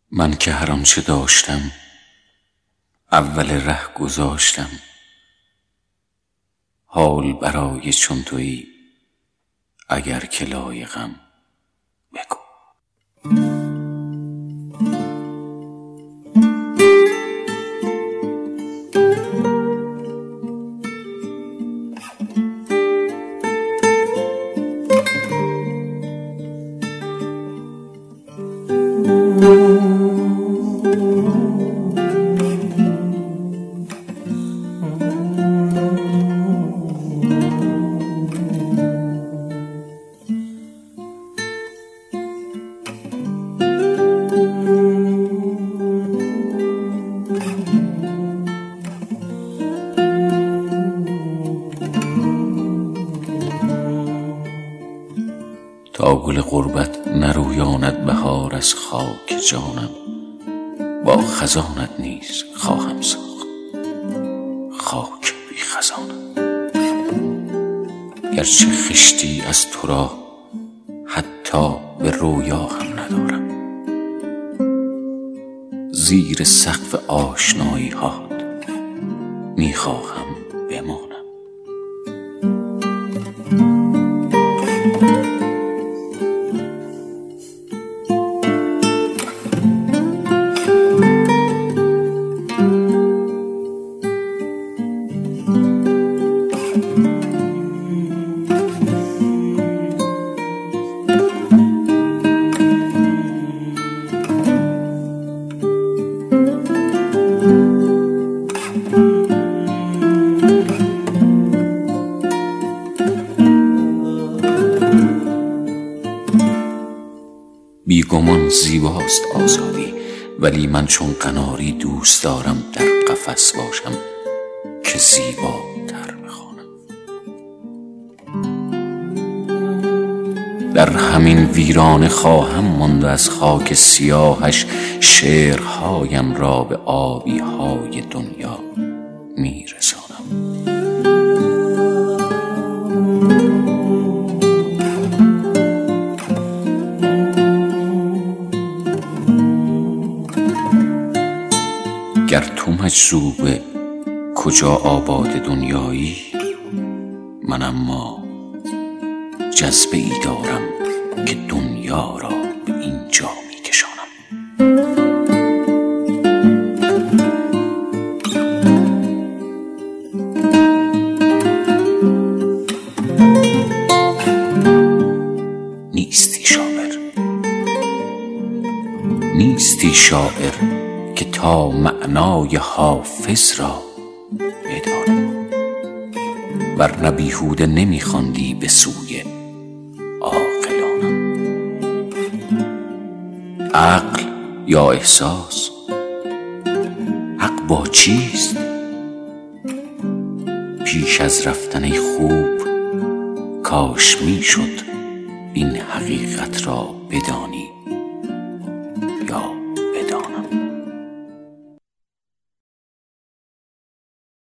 من که هر آنچه داشتم اول ره گذاشتم، حال برای چون تویی اگر که لایقم بگو. تا گل غربت نرویاند بهار از خاک جانم، با خزانت نیز خواهم ساخت خاک بی خزانم. گرچه خشتی از تو را حتی به رویا هم ندارم، زیر سقف آشنایی هات می خواهم بمانم. بیگمان زیباست آزادی، ولی من چون قناری دوست دارم در قفس باشم که زیباتر بخوانم. در همین ویرانه خواهم ماند از خاک سیاهش، شعرهایم را به آبی های دنیا میرسانم. گر تو مجذوب کجا آباد دنیایی، من اما جذبه ای دارم که دنیا را به اینجا می کشانم. نیستی شاعر که تا معنای حافظ را بدانی، ورنه بیهوده نمیخواندی به سوی عاقلانم. عقل یا احساس؟ حق با چیست؟ پیش از رفتن خوب کاش میشد این حقیقت را بدانی